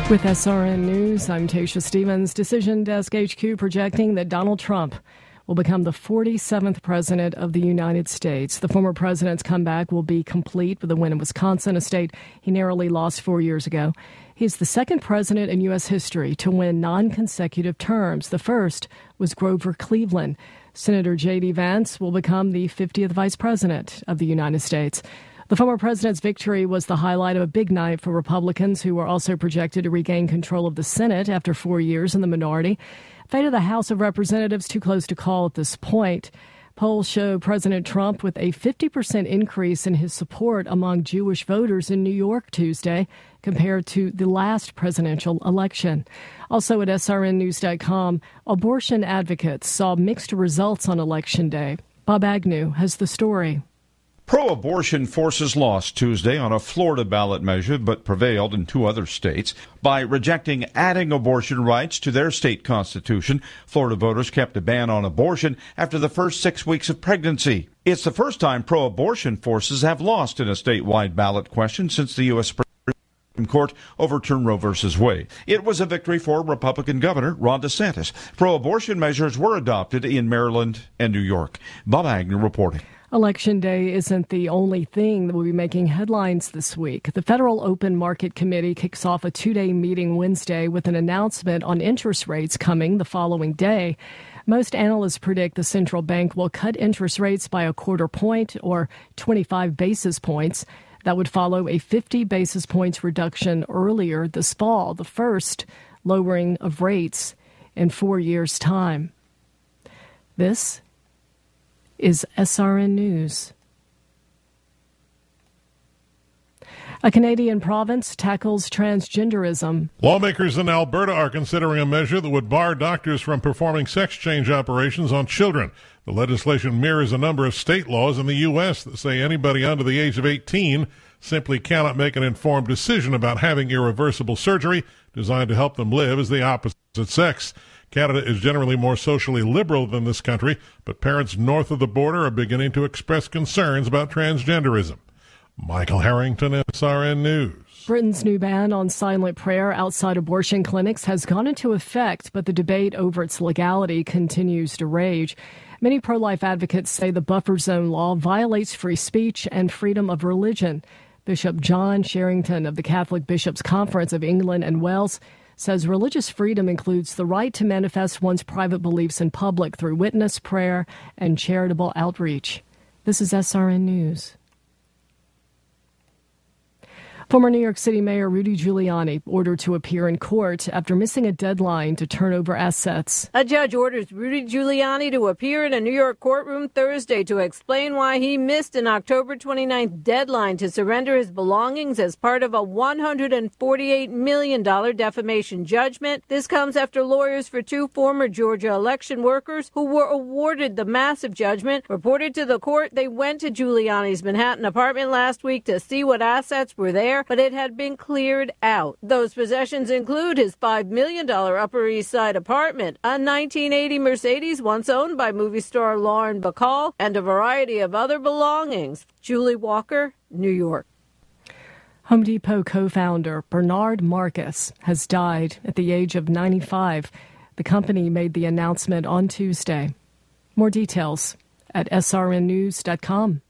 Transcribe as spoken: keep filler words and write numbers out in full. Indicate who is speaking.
Speaker 1: With S R N News, I'm Tasha Stevens. Decision Desk H Q projecting that Donald Trump will become the forty-seventh president of the United States. The former president's comeback will be complete with a win in Wisconsin, a state he narrowly lost four years ago. He's the second president in U S history to win non-consecutive terms. The first was Grover Cleveland. Senator J D. Vance will become the fiftieth vice president of the United States. The former president's victory was the highlight of a big night for Republicans, who were also projected to regain control of the Senate after four years in the minority. Fate of the House of Representatives too close to call at this point. Polls show President Trump with a fifty percent increase in his support among Jewish voters in New York Tuesday compared to the last presidential election. Also at S R N news dot com, abortion advocates saw mixed results on Election Day. Bob Agnew has the story.
Speaker 2: Pro-abortion forces lost Tuesday on a Florida ballot measure, but prevailed in two other states. By rejecting adding abortion rights to their state constitution, Florida voters kept a ban on abortion after the first six weeks of pregnancy. It's the first time pro-abortion forces have lost in a statewide ballot question since the U S Supreme Court overturned Roe v. Wade. It was a victory for Republican Governor Ron DeSantis. Pro-abortion measures were adopted in Maryland and New York. Bob Agnew reporting.
Speaker 1: Election Day isn't the only thing that will be making headlines this week. The Federal Open Market Committee kicks off a two-day meeting Wednesday with an announcement on interest rates coming the following day. Most analysts predict the central bank will cut interest rates by a quarter point or twenty-five basis points. That would follow a fifty basis points reduction earlier this fall, the first lowering of rates in four years' time. This is S R N News. A Canadian province tackles transgenderism.
Speaker 3: Lawmakers in Alberta are considering a measure that would bar doctors from performing sex change operations on children. The legislation mirrors a number of state laws in the U S that say anybody under the age of eighteen simply cannot make an informed decision about having irreversible surgery designed to help them live as the opposite sex. Canada is generally more socially liberal than this country, but parents north of the border are beginning to express concerns about transgenderism. Michael Harrington, S R N News.
Speaker 1: Britain's new ban on silent prayer outside abortion clinics has gone into effect, but the debate over its legality continues to rage. Many pro-life advocates say the buffer zone law violates free speech and freedom of religion. Bishop John Sherrington of the Catholic Bishops' Conference of England and Wales says religious freedom includes the right to manifest one's private beliefs in public through witness, prayer, and charitable outreach. This is S R N News. Former New York City Mayor Rudy Giuliani ordered to appear in court after missing a deadline to turn over assets.
Speaker 4: A judge orders Rudy Giuliani to appear in a New York courtroom Thursday to explain why he missed an October twenty-ninth deadline to surrender his belongings as part of a one hundred forty-eight million dollars defamation judgment. This comes after lawyers for two former Georgia election workers who were awarded the massive judgment reported to the court they went to Giuliani's Manhattan apartment last week to see what assets were there, but it had been cleared out. Those possessions include his five million dollars Upper East Side apartment, a nineteen eighty Mercedes once owned by movie star Lauren Bacall, and a variety of other belongings. Julie Walker, New York.
Speaker 1: Home Depot co-founder Bernard Marcus has died at the age of ninety-five. The company made the announcement on Tuesday. More details at S R N news dot com.